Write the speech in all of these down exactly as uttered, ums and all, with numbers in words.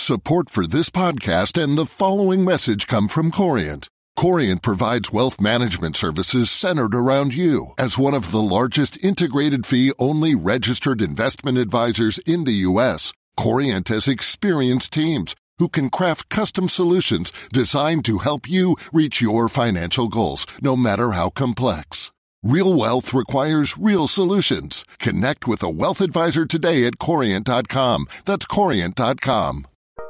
Support for this podcast and the following message come from Corient. Corient provides wealth management services centered around you. As one of the largest integrated fee-only registered investment advisors in the U S, Corient has experienced teams who can craft custom solutions designed to help you reach your financial goals, no matter how complex. Real wealth requires real solutions. Connect with a wealth advisor today at corient dot com. That's corient dot com.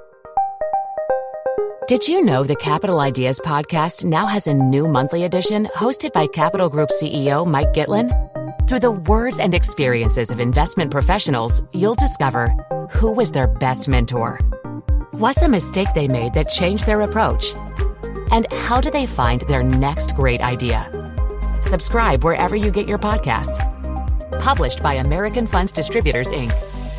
Did you know the Capital Ideas podcast now has a new monthly edition hosted by Capital Group C E O Mike Gitlin? Through the words and experiences of investment professionals, you'll discover who was their best mentor, what's a mistake they made that changed their approach, and how do they find their next great idea. Subscribe wherever you get your podcasts. Published by American Funds Distributors, Incorporated.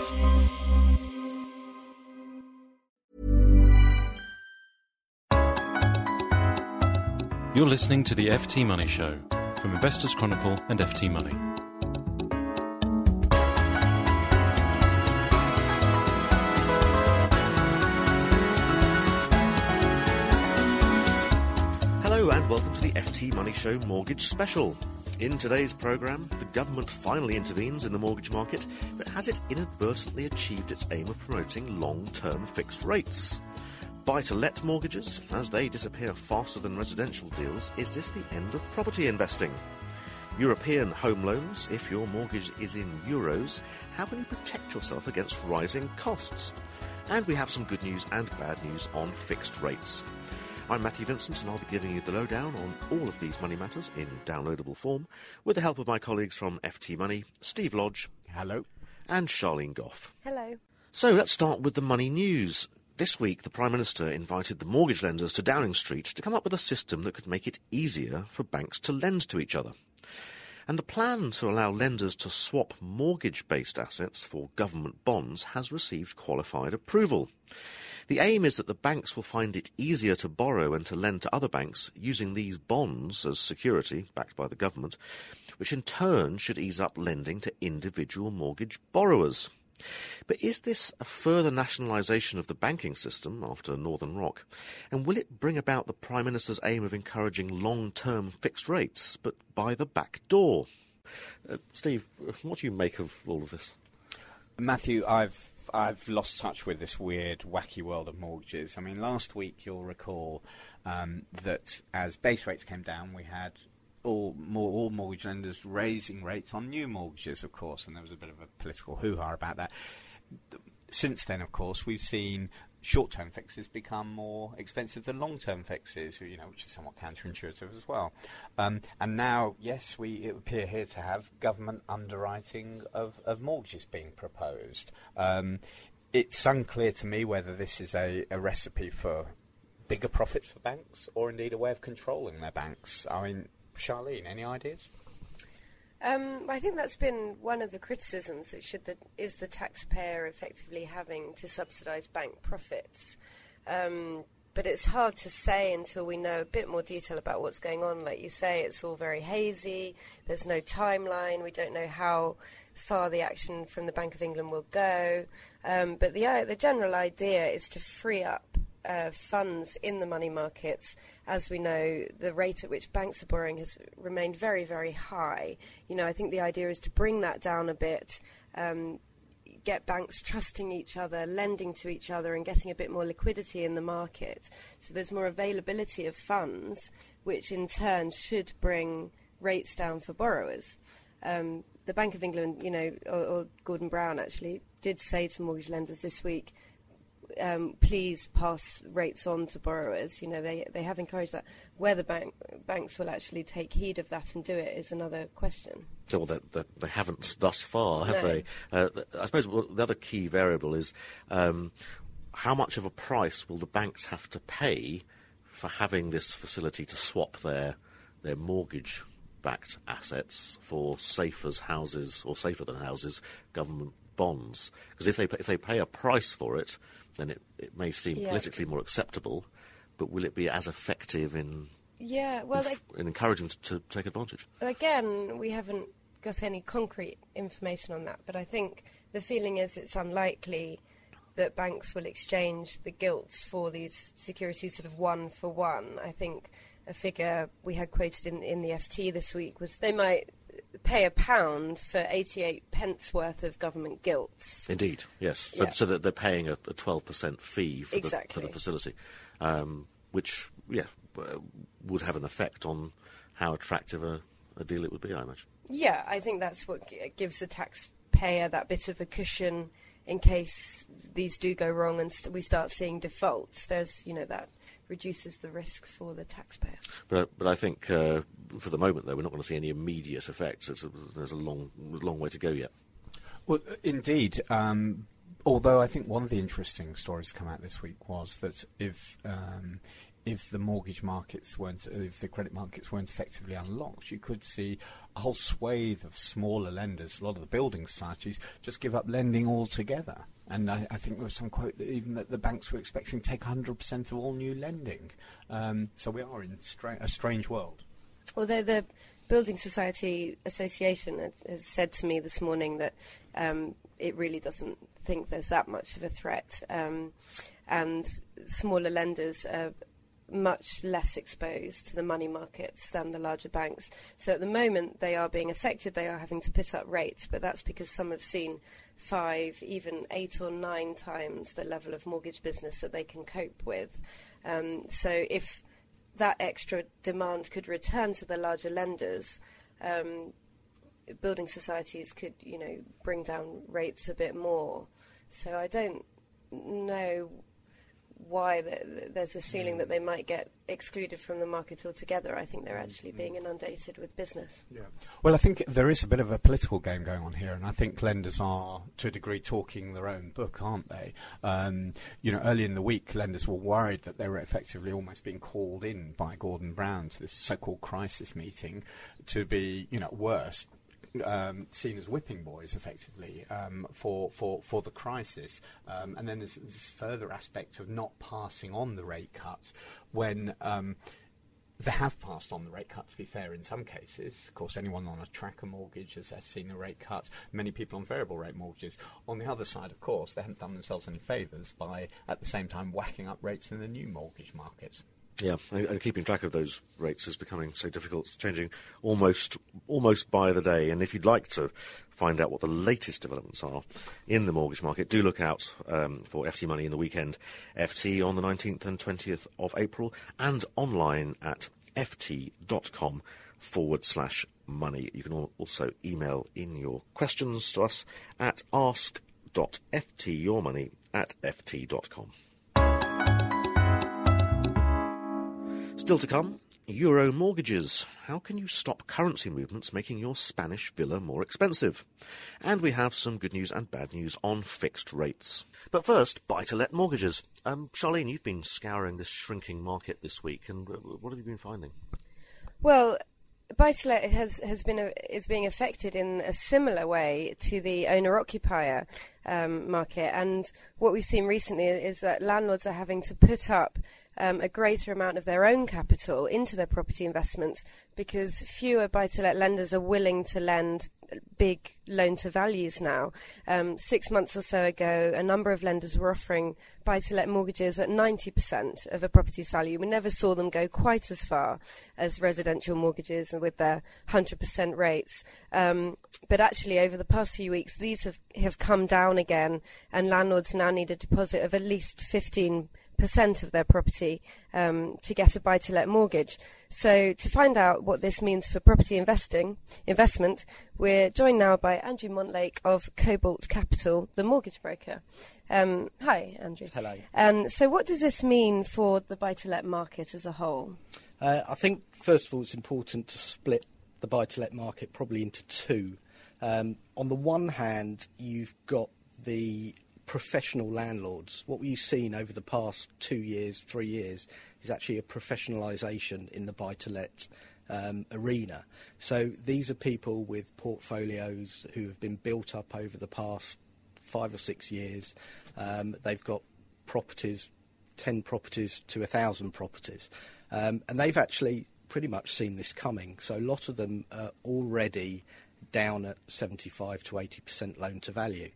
You're listening to the F T Money Show from Investors Chronicle and F T Money. Hello and welcome to the F T Money Show Mortgage Special. In today's programme, the government finally intervenes in the mortgage market, but has it inadvertently achieved its aim of promoting long-term fixed rates? Buy-to-let mortgages, as they disappear faster than residential deals, is this the end of property investing? European home loans, if your mortgage is in euros, how can you protect yourself against rising costs? And we have some good news and bad news on fixed rates. I'm Matthew Vincent and I'll be giving you the lowdown on all of these money matters in downloadable form with the help of my colleagues from F T Money, Steve Lodge. Hello. And Charlene Goff. Hello. So let's start with the money news. This week, the Prime Minister invited the mortgage lenders to Downing Street to come up with a system that could make it easier for banks to lend to each other. And the plan to allow lenders to swap mortgage-based assets for government bonds has received qualified approval. The aim is that the banks will find it easier to borrow and to lend to other banks using these bonds as security, backed by the government, which in turn should ease up lending to individual mortgage borrowers. But is this a further nationalisation of the banking system after Northern Rock? And will it bring about the Prime Minister's aim of encouraging long-term fixed rates, but by the back door? Uh, Steve, what do you make of all of this? Matthew, I've I've lost touch with this weird, wacky world of mortgages. I mean, last week you'll recall um, that as base rates came down, we had all more all mortgage lenders raising rates on new mortgages, of course, and there was a bit of a political hoo-ha about that. Since then, of course, we've seen short-term fixes become more expensive than long-term fixes, you know, which is somewhat counterintuitive as well. Um, and now, yes, we appear here to have government underwriting of, of mortgages being proposed. Um, it's unclear to me whether this is a, a recipe for bigger profits for banks or indeed a way of controlling their banks. I mean, Charlene, any ideas? Um, I think that's been one of the criticisms that should the, is the taxpayer effectively having to subsidise bank profits. Um, but it's hard to say until we know a bit more detail about what's going on. Like you say, it's all very hazy. There's no timeline. We don't know how far the action from the Bank of England will go. Um, but the uh, the general idea is to free up Uh, funds in the money markets. As we know, the rate at which banks are borrowing has remained very, very high. You know, I think the idea is to bring that down a bit, um, get banks trusting each other, lending to each other, and getting a bit more liquidity in the market. So there's more availability of funds, which in turn should bring rates down for borrowers. Um, the Bank of England, you know, or, or Gordon Brown actually, did say to mortgage lenders this week, Um, please pass rates on to borrowers. You know, they they have encouraged that. Whether bank, banks will actually take heed of that and do it is another question. Well, they, they, they haven't thus far, have no. they? Uh, I suppose the other key variable is um, how much of a price will the banks have to pay for having this facility to swap their their mortgage-backed assets for safe as houses, or safer than houses, government bonds? Because if they if they pay a price for it, then it, it may seem yeah. politically more acceptable, but will it be as effective in yeah, well, in, like, in encouraging them to, to take advantage? Again, we haven't got any concrete information on that, but I think the feeling is it's unlikely that banks will exchange the gilts for these securities sort of one for one. I think a figure we had quoted in, in the F T this week was they might pay a pound for eighty-eight pence worth of government gilts. Indeed, yes. So, Yeah. so that they're paying a, a twelve percent fee for, Exactly. the, for the facility, um, which, yeah, uh, would have an effect on how attractive a, a deal it would be, I imagine. Yeah, I think that's what g- gives the taxpayer that bit of a cushion in case these do go wrong and st- we start seeing defaults. There's, you know, that reduces the risk for the taxpayer. But but I think uh, for the moment, though, we're not going to see any immediate effects. It's a, there's a long long way to go yet. Well, indeed. Um, although I think one of the interesting stories to come out this week was that if um, if the mortgage markets weren't, if the credit markets weren't effectively unlocked, you could see a whole swathe of smaller lenders, a lot of the building societies, just give up lending altogether. And I, I think there was some quote that even that the banks were expecting to take one hundred percent of all new lending. Um, so we are in stra- a strange world. Although the Building Society Association has, has said to me this morning that um, it really doesn't think there's that much of a threat, um, and smaller lenders are much less exposed to the money markets than the larger banks. So at the moment they are being affected, they are having to put up rates, but that's because some have seen five, even eight or nine times the level of mortgage business that they can cope with. Um, so if that extra demand could return to the larger lenders, um, building societies could, you know, bring down rates a bit more. So I don't know why the, the, there's this feeling that they might get excluded from the market altogether. I think they're actually being inundated with business. Yeah. Well, I think there is a bit of a political game going on here, and I think lenders are, to a degree, talking their own book, aren't they? Um, you know, early in the week, lenders were worried that they were effectively almost being called in by Gordon Brown to this so-called crisis meeting to be, you know, worse, Um, seen as whipping boys, effectively, um, for, for, for the crisis. Um, and then there's this further aspect of not passing on the rate cut when um, they have passed on the rate cut, to be fair, in some cases. Of course, anyone on a tracker mortgage has, has seen a rate cut. Many people on variable rate mortgages. On the other side, of course, they haven't done themselves any favours by, at the same time, whacking up rates in the new mortgage market. Yeah, and, and keeping track of those rates is becoming so difficult. It's changing almost almost by the day. And if you'd like to find out what the latest developments are in the mortgage market, do look out um, for F T Money in the weekend. F T on the nineteenth and twentieth of April, and online at ft.com forward slash money. You can also email in your questions to us at ask.ftyourmoney at ft.com. Still to come, Euro mortgages. How can you stop currency movements making your Spanish villa more expensive? And we have some good news and bad news on fixed rates. But first, buy-to-let mortgages. Um, Charlene, you've been scouring this shrinking market this week, and what have you been finding? Well, buy-to-let has, has been a, is being affected in a similar way to the owner-occupier um, market. And what we've seen recently is that landlords are having to put up Um, a greater amount of their own capital into their property investments because fewer buy-to-let lenders are willing to lend big loan-to-values now. Um, six months or so ago, a number of lenders were offering buy-to-let mortgages at ninety percent of a property's value. We never saw them go quite as far as residential mortgages and with their one hundred percent rates. Um, but actually, over the past few weeks, these have, have come down again, and landlords now need a deposit of at least fifteen percent of their property um, to get a buy-to-let mortgage. So to find out what this means for property investing investment, we're joined now by Andrew Montlake of Cobalt Capital, the mortgage broker. Um, hi, Andrew. Hello. Um, so what does this mean for the buy-to-let market as a whole? Uh, I think, first of all, it's important to split the buy-to-let market probably into two. Um, on the one hand, you've got the professional landlords. What we've seen over the past two years, three years, is actually a professionalisation in the buy-to-let um, arena. So these are people with portfolios who have been built up over the past five or six years. Um, they've got properties, ten properties to a thousand properties. Um, and they've actually pretty much seen this coming. So a lot of them are already down at seventy-five to eighty percent loan to value.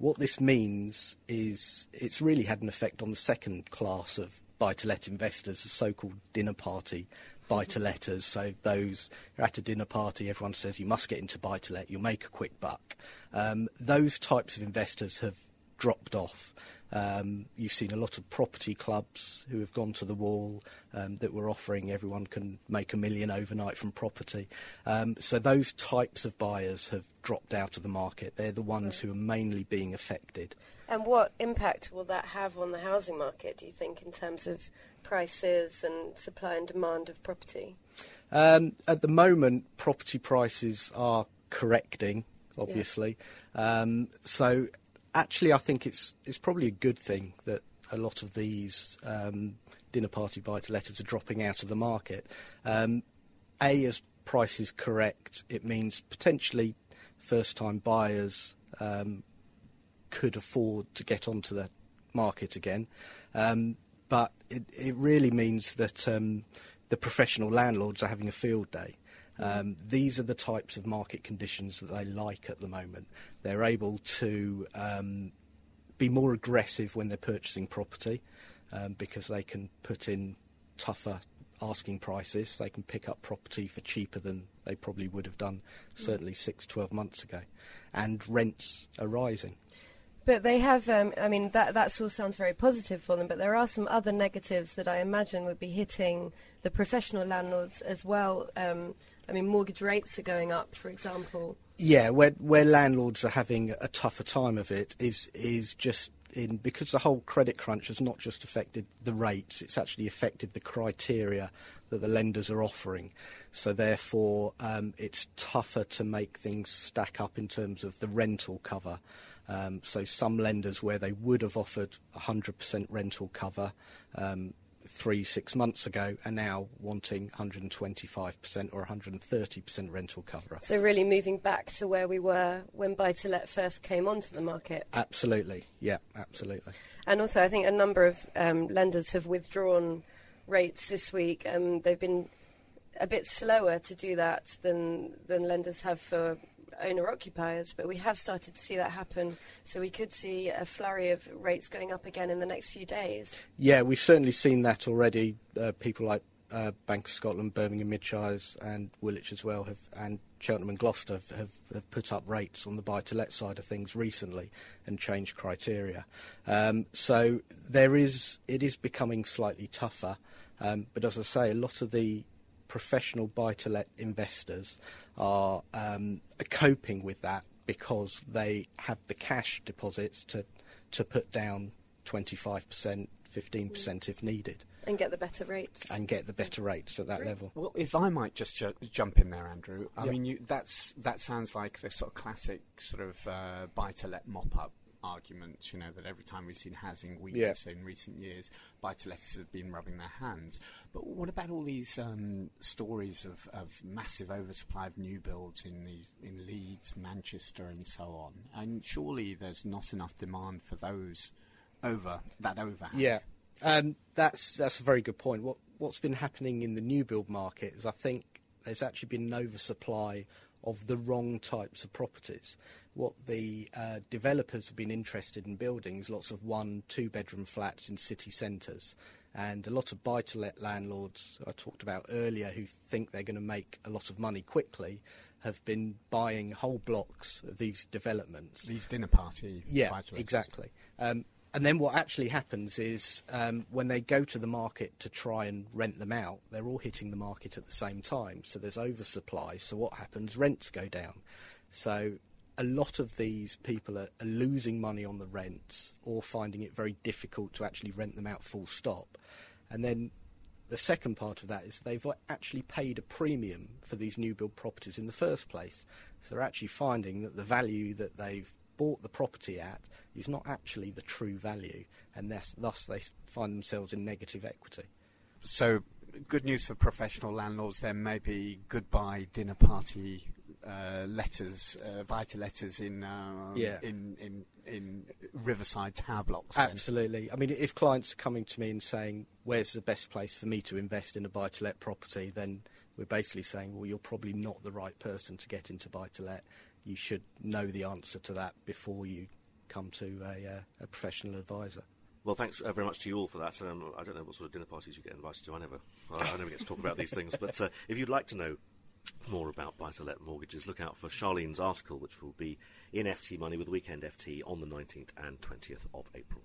what this means is it's really had an effect on the second class of buy-to-let investors, the so-called dinner party buy-to-letters. So those who are at a dinner party, everyone says you must get into buy-to-let, you'll make a quick buck. Um, those types of investors have dropped off. Um, you've seen a lot of property clubs who have gone to the wall um, that were offering everyone can make a million overnight from property. Um, so those types of buyers have dropped out of the market. They're the ones who are mainly being affected. And what impact will that have on the housing market, do you think, in terms of prices and supply and demand of property? Um, at the moment, property prices are correcting, obviously. Yeah. Um, so actually, I think it's it's probably a good thing that a lot of these um, dinner party buy-to-letters are dropping out of the market. Um, a, as prices correct, it means potentially first-time buyers um, could afford to get onto the market again. Um, but it, it really means that um, the professional landlords are having a field day. Um, these are the types of market conditions that they like at the moment. They're able to um, be more aggressive when they're purchasing property um, because they can put in tougher asking prices. They can pick up property for cheaper than they probably would have done certainly six, twelve months ago. And rents are rising. But they have, um, I mean, that that all sounds very positive for them, but there are some other negatives that I imagine would be hitting the professional landlords as well. Um, I mean, mortgage rates are going up, for example. Yeah, where where landlords are having a tougher time of it is is just in because the whole credit crunch has not just affected the rates, it's actually affected the criteria that the lenders are offering. So therefore, um, it's tougher to make things stack up in terms of the rental cover. Um, so some lenders where they would have offered one hundred percent rental cover um, three, six months ago are now wanting one hundred twenty-five percent or one hundred thirty percent rental cover. So really moving back to where we were when buy-to-let first came onto the market. Absolutely, yeah, absolutely. And also I think a number of um, lenders have withdrawn rates this week. Um, they've been a bit slower to do that than than lenders have for owner-occupiers, but we have started to see that happen, so we could see a flurry of rates going up again in the next few days. Yeah, we've certainly seen that already. Uh, people like uh, Bank of Scotland, Birmingham Midshires and Woolwich as well, have, and Cheltenham and Gloucester have, have, have put up rates on the buy-to-let side of things recently and changed criteria. Um, so there is, it is becoming slightly tougher, um, but as I say, a lot of the professional buy-to-let investors are um, coping with that because they have the cash deposits to to put down twenty-five percent, fifteen percent if needed. And get the better rates. And get the better rates at that Great. level. Well, if I might just ju- jump in there, Andrew. I yep. mean, you, that's that sounds like the sort of classic sort of uh, buy-to-let mop-up argument, you know, that every time we've seen housing weakness yeah. in recent years, buy-to-letters have been rubbing their hands. But what about all these um, stories of, of massive oversupply of new builds in these, in Leeds, Manchester and so on? And surely there's not enough demand for those over, that overhang. Yeah, um, that's that's a very good point. What, what's been happening in the new build market is I think there's actually been an oversupply of the wrong types of properties. What the uh, developers have been interested in building is lots of one, two-bedroom flats in city centres. And a lot of buy-to-let landlords I talked about earlier who think they're going to make a lot of money quickly have been buying whole blocks of these developments. These dinner party Yeah, buy-to-lets. exactly. Um, and then what actually happens is um, when they go to the market to try and rent them out, they're all hitting the market at the same time. So there's oversupply. So what happens? Rents go down. So a lot of these people are, are losing money on the rents or finding it very difficult to actually rent them out full stop. And then the second part of that is they've actually paid a premium for these new build properties in the first place. So they're actually finding that the value that they've bought the property at is not actually the true value, and thus, thus they find themselves in negative equity. So good news for professional landlords, there may be goodbye dinner party uh, letters, uh, buy-to-letters in, uh, yeah. in, in, in Riverside tower blocks. Absolutely. Then. I mean, if clients are coming to me and saying, where's the best place for me to invest in a buy-to-let property, then we're basically saying, well, you're probably not the right person to get into buy-to-let. You should know the answer to that before you come to a, uh, a professional advisor. Well, thanks uh, very much to you all for that. Um, I don't know what sort of dinner parties you get invited to. I never, I never get to talk about these things. But uh, if you'd like to know more about buy-to-let mortgages, look out for Charlene's article, which will be in F T Money with Weekend F T on the nineteenth and twentieth of April.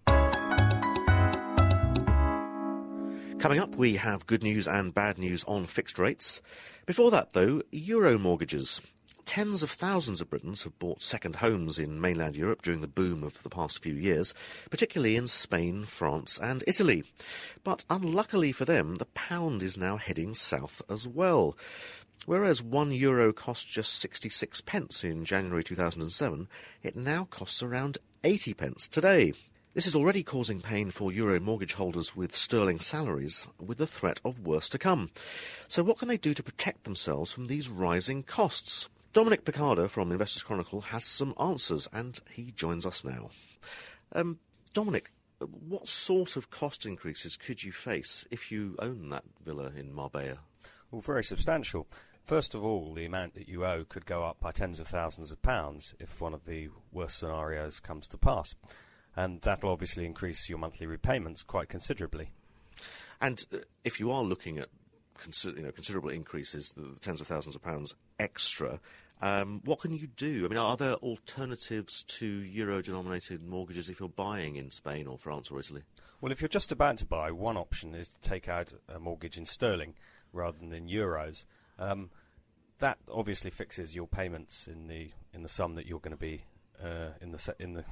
Coming up, we have good news and bad news on fixed rates. Before that, though, Euro mortgages. Tens of thousands of Britons have bought second homes in mainland Europe during the boom of the past few years, particularly in Spain, France and Italy. But unluckily for them, the pound is now heading south as well. Whereas one euro cost just sixty-six pence in January two thousand seven, it now costs around eighty pence today. This is already causing pain for euro mortgage holders with sterling salaries, with the threat of worse to come. So what can they do to protect themselves from these rising costs? Dominic Picardo from Investors Chronicle has some answers, and he joins us now. Um, Dominic, what sort of cost increases could you face if you own that villa in Marbella? Well, very substantial. First of all, the amount that you owe could go up by tens of thousands of pounds if one of the worst scenarios comes to pass. And that will obviously increase your monthly repayments quite considerably. And uh, if you are looking at consider, you know, considerable increases, the, the tens of thousands of pounds extra, um, what can you do? I mean, are there alternatives to euro-denominated mortgages if you're buying in Spain or France or Italy? Well, if you're just about to buy, one option is to take out a mortgage in sterling rather than in euros. Um, that obviously fixes your payments in the in the sum that you're going to be uh, in the se- in the.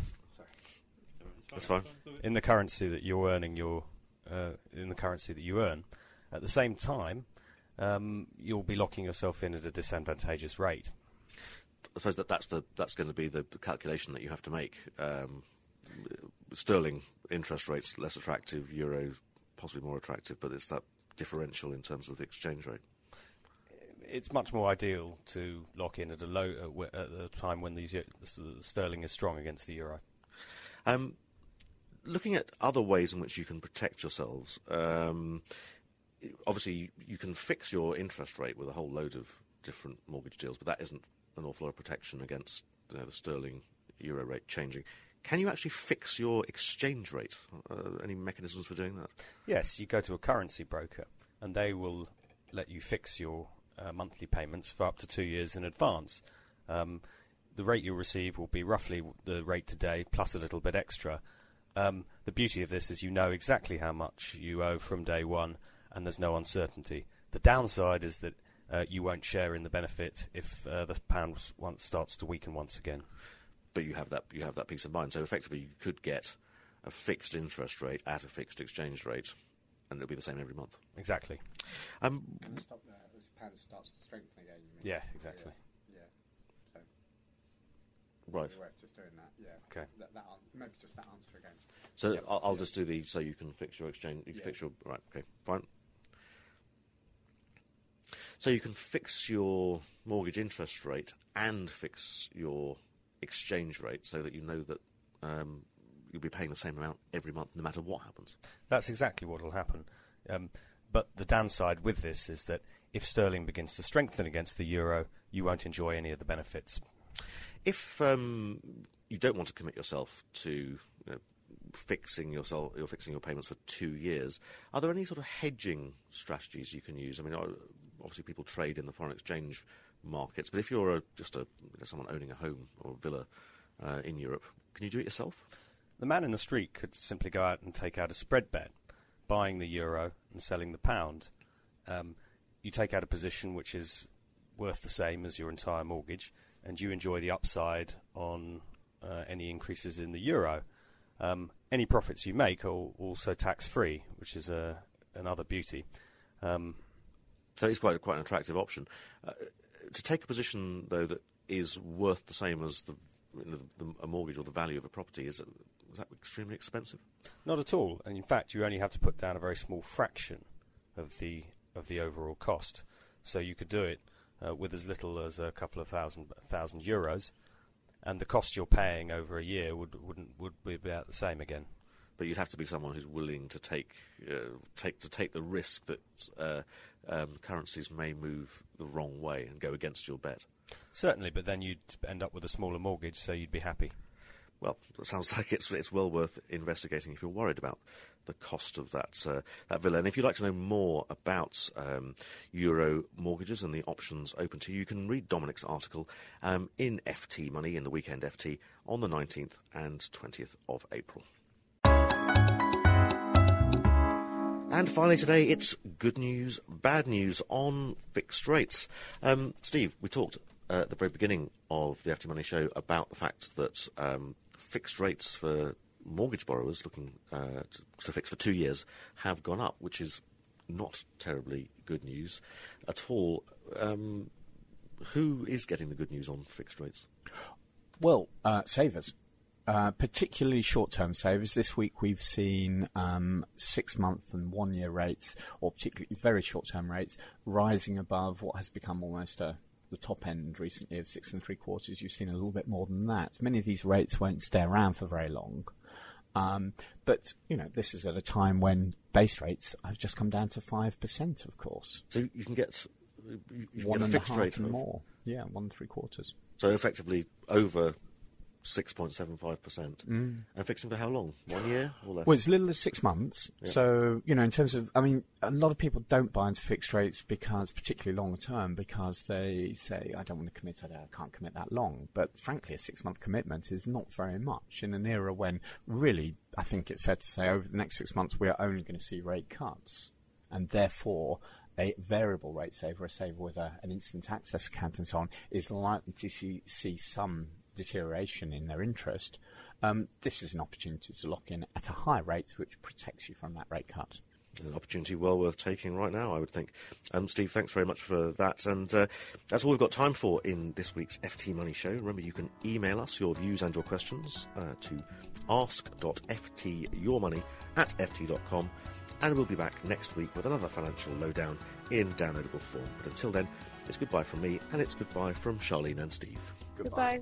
That's fine. In the currency that you're earning your, uh, in the currency that you earn, at the same time, um, you'll be locking yourself in at a disadvantageous rate. I suppose that that's the that's going to be the, the calculation that you have to make. Um, sterling interest rates less attractive, euro possibly more attractive, but it's that differential in terms of the exchange rate. It's much more ideal to lock in at a low uh, w- at a time when the, the sterling is strong against the euro. Um, Looking at other ways in which you can protect yourselves, um, obviously you, you can fix your interest rate with a whole load of different mortgage deals, but that isn't an awful lot of protection against, you know, the sterling euro rate changing. Can you actually fix your exchange rate? Uh, any mechanisms for doing that? Yes, you go to a currency broker and they will let you fix your uh, monthly payments for up to two years in advance. Um, the rate you'll receive will be roughly the rate today plus a little bit extra. Um, the beauty of this is you know exactly how much you owe from day one, and there's no uncertainty. The downside is that uh, you won't share in the benefit if uh, the pound once starts to weaken once again. But you have that you have that peace of mind. So effectively, you could get a fixed interest rate at a fixed exchange rate, and it'll be the same every month. Exactly. Um, and stop there as the pound starts to strengthen again. You mean? Yeah, exactly. Yeah. yeah. So right. Just doing that. Yeah. Okay. That, that maybe just that answer again. So yep. I'll, I'll yeah. just do the so you can fix your exchange. You can yeah. fix your right. Okay. Fine. So you can fix your mortgage interest rate and fix your exchange rate so that you know that um, you'll be paying the same amount every month no matter what happens. That's exactly what will happen. Um, but the downside with this is that if sterling begins to strengthen against the euro, you won't enjoy any of the benefits. If um, you don't want to commit yourself to you know, fixing yourself, you're fixing your payments for two years, are there any sort of hedging strategies you can use? I mean, obviously people trade in the foreign exchange markets, but if you're a, just a you know, someone owning a home or a villa uh, in Europe, can you do it yourself? The man in the street could simply go out and take out a spread bet, buying the euro and selling the pound. Um, you take out a position which is worth the same as your entire mortgage, and you enjoy the upside on uh, any increases in the euro. Um, any profits you make are also tax-free, which is a, another beauty. Um, so it's quite quite an attractive option. Uh, to take a position, though, that is worth the same as the, you know, the, a mortgage or the value of a property, is, is that extremely expensive? Not at all. And in fact, you only have to put down a very small fraction of the of the overall cost. So you could do it uh, with as little as a couple of thousand thousand euros, and the cost you're paying over a year would wouldn't would be about the same again. But you'd have to be someone who's willing to take uh, take to take the risk that uh, um, currencies may move the wrong way and go against your bet. Certainly, but then you'd end up with a smaller mortgage, so you'd be happy. well, it sounds like it's it's well worth investigating if you're worried about the cost of that uh, that villa. And if you'd like to know more about um, Euro mortgages and the options open to you, you can read Dominic's article um, in F T Money, in the Weekend F T, on the nineteenth and twentieth of April. And finally today, it's good news, bad news on fixed rates. Um, Steve, we talked uh, at the very beginning of the F T Money show about the fact that um, fixed rates for mortgage borrowers looking uh, to, to fix for two years have gone up, which is not terribly good news at all. Um, who is getting the good news on fixed rates? Well, uh, savers. Uh, particularly short-term savers. This week we've seen um, six-month and one-year rates, or particularly very short-term rates, rising above what has become almost a, the top end recently of six and three quarters. You've seen a little bit more than that. Many of these rates won't stay around for very long. Um, but, you know, this is at a time when base rates have just come down to five percent, of course. So you can get, you can one get a and fixed a half rate and of, more. Yeah, one and three quarters. So effectively over six point seven five percent. Mm. And fixing for how long? One year or less? Well, it's little as six months. Yeah. So, you know, in terms of, I mean, a lot of people don't buy into fixed rates because, particularly long term, because they say, I don't want to commit, I can't commit that long. But frankly, a six-month commitment is not very much in an era when really, I think it's fair to say, over the next six months, we are only going to see rate cuts. And therefore, a variable rate saver, a saver with a, an instant access account and so on, is likely to see, see some deterioration in their interest. Um, this is an opportunity to lock in at a high rate, which protects you from that rate cut. An opportunity well worth taking right now, I would think. Um, Steve, thanks very much for that. And uh, that's all we've got time for in this week's F T Money Show. Remember, you can email us your views and your questions uh, to ask dot f t your money at f t dot com. And we'll be back next week with another financial lowdown in downloadable form. But until then, it's goodbye from me, and it's goodbye from Charlene and Steve. Goodbye. Goodbye.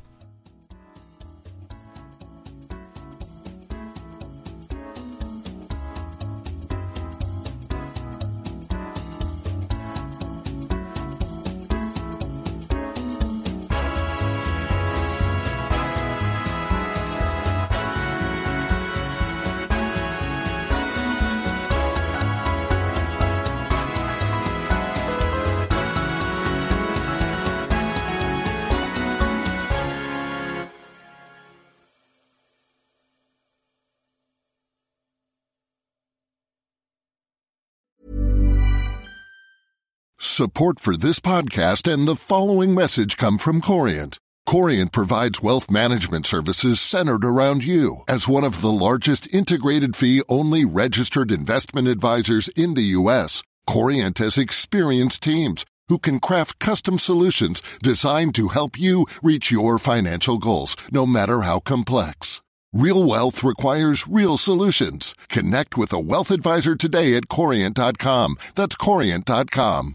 Support for this podcast and the following message come from Corient. Corient provides wealth management services centered around you. As one of the largest integrated fee-only registered investment advisors in the U S, Corient has experienced teams who can craft custom solutions designed to help you reach your financial goals, no matter how complex. Real wealth requires real solutions. Connect with a wealth advisor today at corient dot com. That's corient dot com.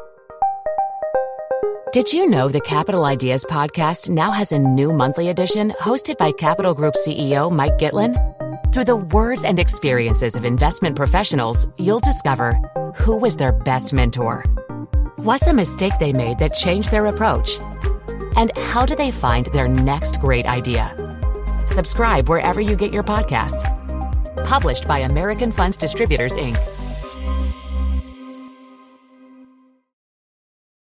Did you know the Capital Ideas podcast now has a new monthly edition hosted by Capital Group C E O Mike Gitlin? Through the words and experiences of investment professionals, you'll discover who was their best mentor, what's a mistake they made that changed their approach, and how do they find their next great idea. Subscribe wherever you get your podcasts. Published by American Funds Distributors, Incorporated.